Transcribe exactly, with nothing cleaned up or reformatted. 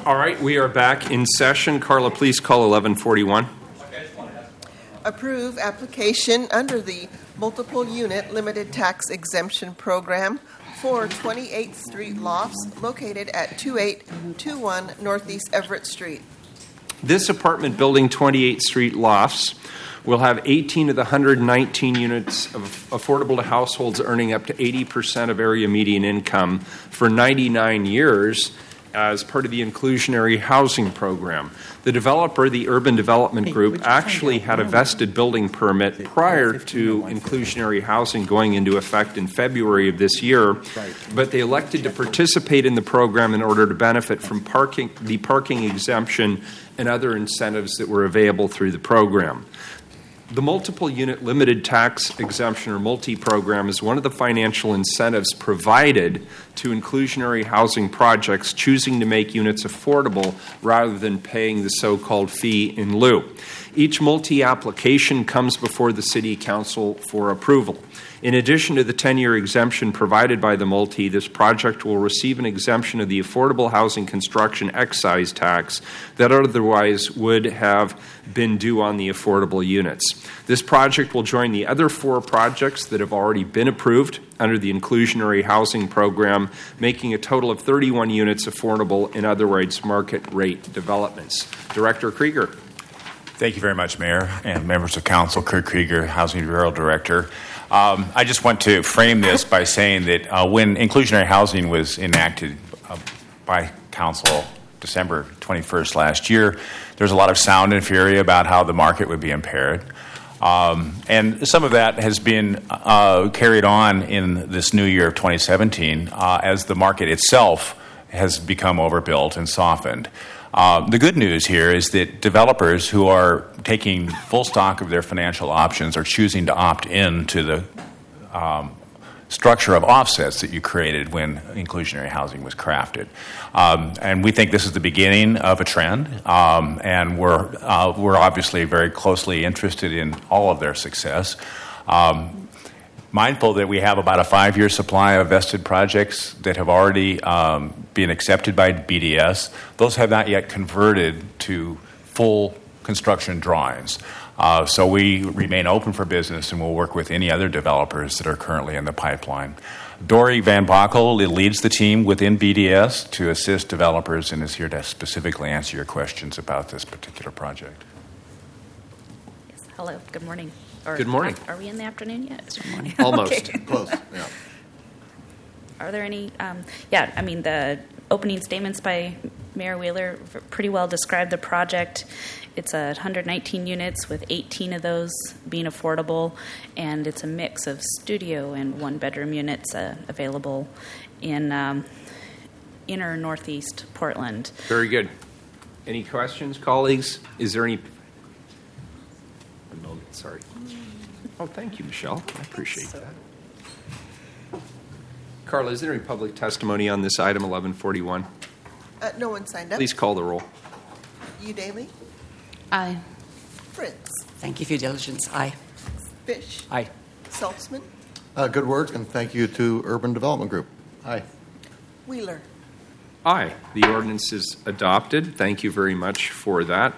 All right, we are back in session. Carla, please call eleven forty-one. Approve application under the multiple unit limited tax exemption program for twenty-eighth Street Lofts located at twenty-eight twenty-one Northeast Everett Street. This apartment building, twenty-eighth Street Lofts, will have eighteen of the one hundred nineteen units of affordable to households earning up to eighty percent of area median income for ninety-nine years as part of the inclusionary housing program. The developer, the Urban Development Group, actually had a vested building permit prior to inclusionary housing going into effect in February of this year, but they elected to participate in the program in order to benefit from parking, the parking exemption and other incentives that were available through the program. The multiple unit limited tax exemption or multi program is one of the financial incentives provided to inclusionary housing projects choosing to make units affordable rather than paying the so-called fee in lieu. Each multi application comes before the City Council for approval. In addition to the ten-year exemption provided by the multi, this project will receive an exemption of the affordable housing construction excise tax that otherwise would have been due on the affordable units. This project will join the other four projects that have already been approved under the inclusionary housing program, making a total of thirty-one units affordable in otherwise market rate developments. Director Krieger. Thank you very much, Mayor and members of Council. Kurt Krieger, Housing Bureau Director. Um, I just want to frame this by saying that uh, when inclusionary housing was enacted uh, by Council December twenty-first last year, there was a lot of sound and fury about how the market would be impaired. Um, and some of that has been uh, carried on in this new year of twenty seventeen uh, as the market itself has become overbuilt and softened. Uh, the good news here is that developers who are taking full stock of their financial options are choosing to opt in to the um, structure of offsets that you created when inclusionary housing was crafted. Um, and we think this is the beginning of a trend, um, and we're, uh, we're obviously very closely interested in all of their success. Um, Mindful that we have about a five-year supply of vested projects that have already um, been accepted by B D S. Those have not yet converted to full construction drawings. Uh, so we remain open for business, and we'll work with any other developers that are currently in the pipeline. Dory Van Bockel leads the team within B D S to assist developers and is here to specifically answer your questions about this particular project. Yes. Hello. Good morning. Or Good morning. Are we in the afternoon yet? It's morning. Almost. Okay. Close, yeah. Are there any, um, yeah, I mean, the opening statements by Mayor Wheeler pretty well described the project. It's a one hundred nineteen units with eighteen of those being affordable, and it's a mix of studio and one-bedroom units uh, available in um, inner northeast Portland. Very good. Any questions, colleagues? Is there any... No, sorry. Oh, thank you, Michelle. I appreciate that. Carla, is there any public testimony on this item, eleven forty-one? Uh, no one signed up. Please call the roll. Udaly, Aye. Fritz, Thank you for your diligence. Aye. Fish, Aye. Saltzman, Uh, good work, and thank you to Urban Development Group. Aye. Wheeler. Aye. The ordinance is adopted. Thank you very much for that.